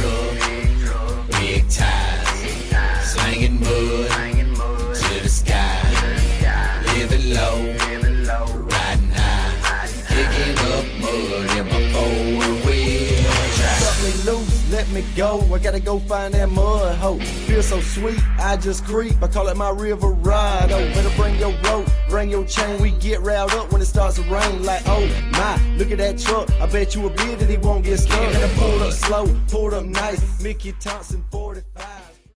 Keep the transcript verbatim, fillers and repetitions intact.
truck, big tires, slanging mud to the sky, living low, riding high, picking up mud in my four-wheel drive. Cut me loose, let me go, I gotta go find that mud hoe. Feel so sweet, I just creep, I call it my river ride. Oh, better bring your rope, bring your chain, we get riled up when it starts to rain. Like, oh my, look at that truck, I bet you a bid that he won't get stuck. And I pulled up slow, pulled up nice, Mickey Thompson for